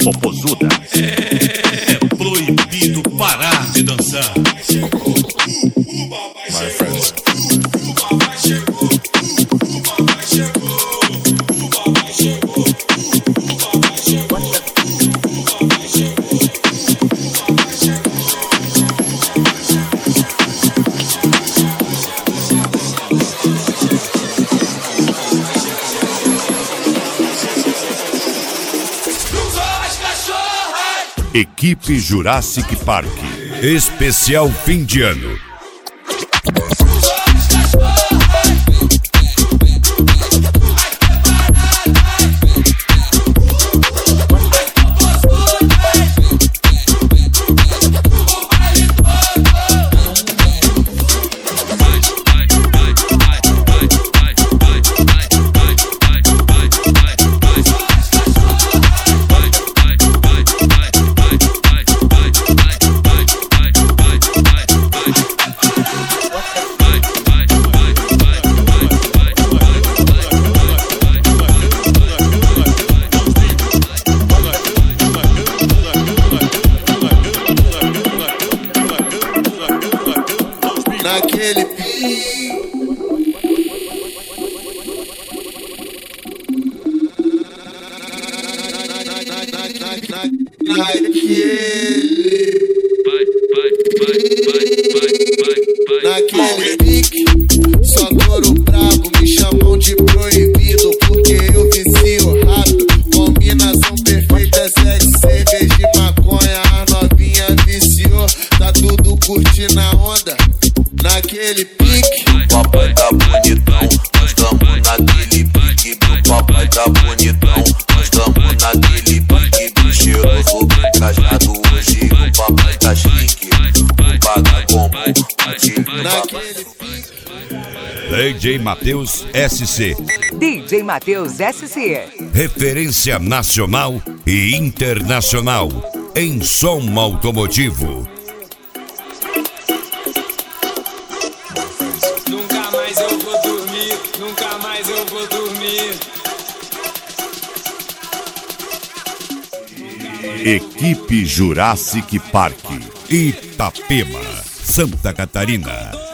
popozuda. É proibido parar de dançar. My friends. Equipe Jurassic Park, especial fim de ano. Naquele pique, só touro brabo, me chamam de proibido, porque eu vicio rápido. Combinação perfeita, sexo, cerveja e maconha. A novinha viciou, tá tudo curtindo a onda. Naquele pique, papai tá bonitão, nós tamo naquele pique. Meu papai tá bonitão, nós tamo naquele pique. Do cheiroso, bem casado hoje, o papai tá chique. O paga como naquele DJ Matheus SC. DJ Matheus SC. Referência nacional e internacional em som automotivo. Nunca mais eu vou dormir, nunca mais eu vou dormir. Equipe Jurassic Park, Itapema, Santa Catarina.